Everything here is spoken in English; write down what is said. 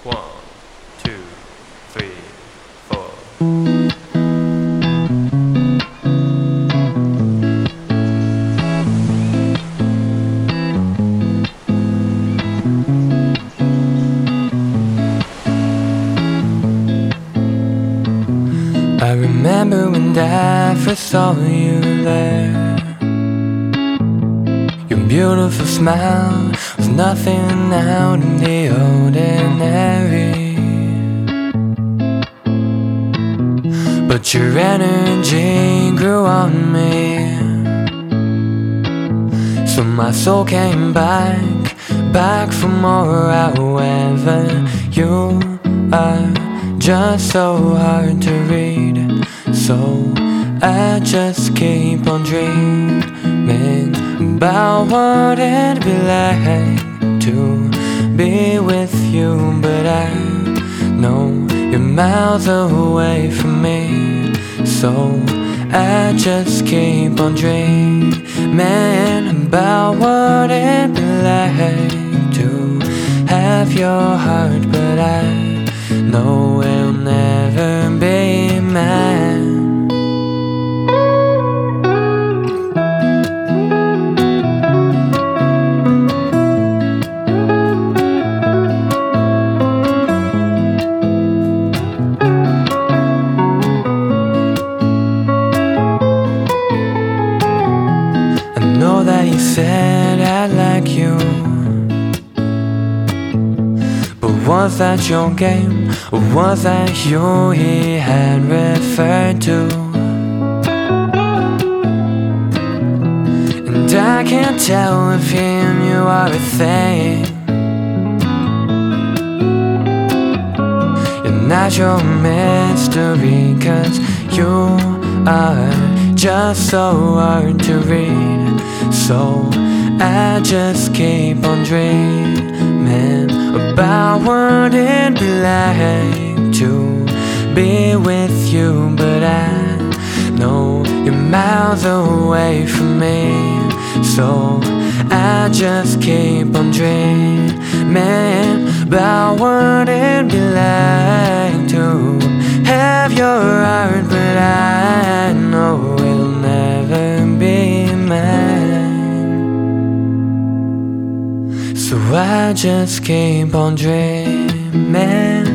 1, 2, 3, 4. I remember when I first saw you there. Your beautiful smile was nothing out of the ordinary, but your energy grew on me. So my soul came back for more. However, you are just so hard to read, so I just keep on dreaming about what it'd be like to be with you. But I know you're miles away from me, so I just keep on dreaming about what it'd be like to have your heart. But I know it'll never be mine. I know that you said I like you, but was that your game, or was that you he had referred to? And I can't tell if he and you are a thing. You're not your mystery, 'cause you are just so hard to read, so I just keep on dreaming about what it'd be like to be with you. But I know you're miles away from me, so I just keep on dreaming about what it'd be like to have your heart. But I know it'll never be mine, so I just keep on dreaming.